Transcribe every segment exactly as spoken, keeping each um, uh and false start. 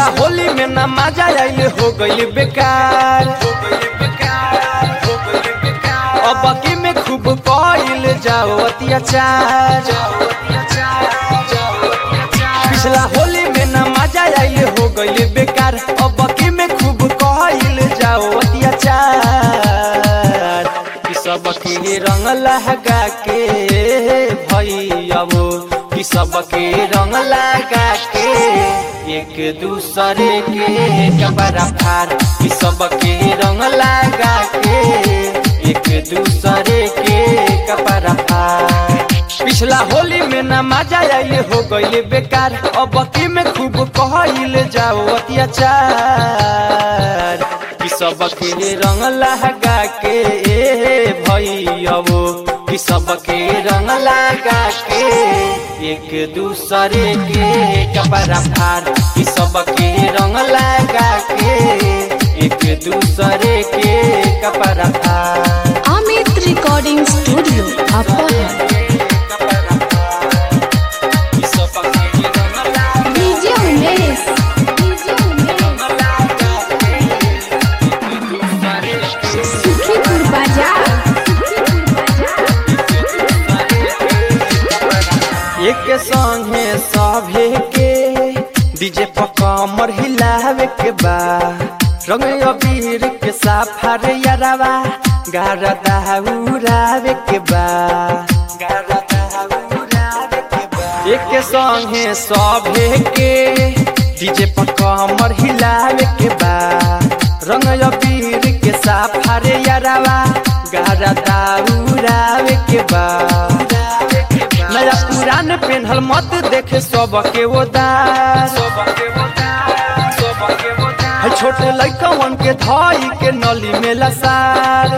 होली में ना मजा आइल हो गइल बेकार। अब की में खूब कइल जाओ अत्याचार। पिछला होली में ना मजा आइल हो गइल बेकार। अब की में खूब कइल जाओ अत्याचार। कि सब के रंग लगा के भैया वो कि सब के रंग लगा के एक दूसरे के कपड़ा फाड़। कि सब के रंग लगा के एक दूसरे के कपड़ा फाड़। पिछला होली में ना मजा आइल हो गइल बेकार। अब की में खूब कइल जाओ अत्याचार। कि सब के रंग लगा के भैया वो कि सब के रंग लगा के एक दूसरे के कपड़ा फाड़। कि सब के रंग लगा के एक दूसरे के कपड़ा फाड़। Amit recording studio Aphar. DJ Umesh Sukhipur बाजार। एक संगे सभे के डीजे पर कमर हिलावे के बा। रंग अबीर के साफर यारवा गारा दाउरावे के बा। एक संगे सभे के डीजे पर कमर हिलावे के बा। रंग अबीर के साफर यारवा गारा दाउरावे के बा। नया पुरान पेन्हल मत देखे सब के वो दास। है छोटे लइकवन के धई के नली में लसार।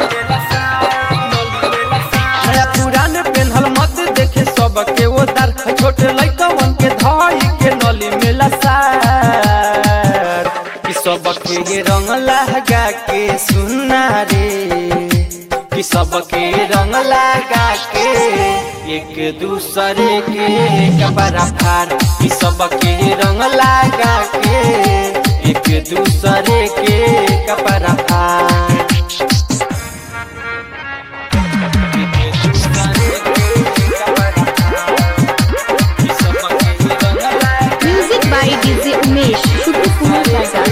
नया पुरान पेन्हल मत देखे सब के वो दार। है छोटे लइकवन के धई के नली में लसार। कि सब के रंग लगा के सुना रे। कि सब के रंग लगा के एक दूसरे के कपड़ा फाड़। कि सब के रंग लगा के एक दूसरे के कपड़ा फाड़। Music by DJ Umesh Sukhipur बाजार।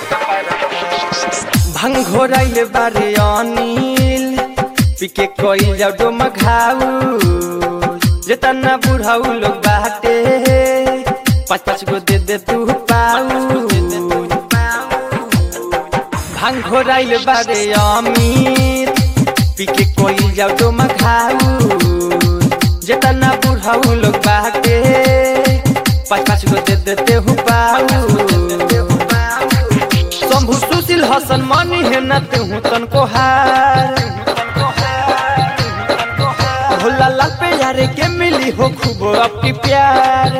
भंग घोराइल बारे अनिल पिके कोइल जाओ डोम घाऊ। जेतना बुढ़ाऊ लोग बाटे पाँच पाँच गो दे दे तू पाऊ। भांग घोराइल बारे अमित पिके कोइल जाओ डोम घाऊ। जेतना बुढ़ाऊ लोग बाटे पाँच पाँच गो दे देते हूँ पाऊ। शंभु सुशील हसन मनी है न हूँ तन को हार। भोला लाल पे यारे के मिली हो खूब आपकी प्यार।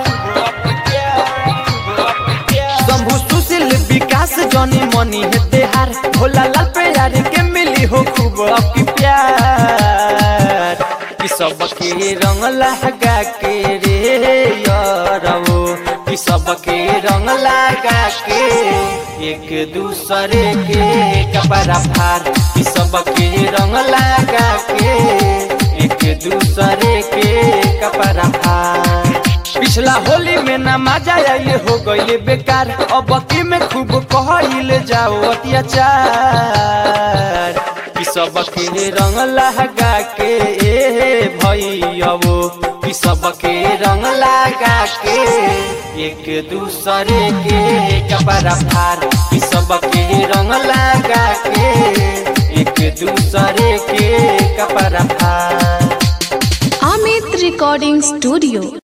शंभु सुशील विकास जनी मनी है तेहार। भोला लाल पे यारे के मिली हो खूब आपकी प्यार। कि सब के रंग लगा के रे यारो। कि सब के रंग लगा के एक दूसरे के कपड़ा फाड़। कि सब के रंग लगा के एक दूसरे के कपड़ा फाड़। पिछला होली में ना मजा आइल हो गइल बेकार। अब की में खूब कइल जाओ अत्याचार। कि सब के रंग लगा के भैया वो कि सब के रंग लगा के एक दूसरे के कपड़ा फाड़। कि सब के रंग लगा के एक दूसरे के कपड़ा फाड़। Amit recording studio.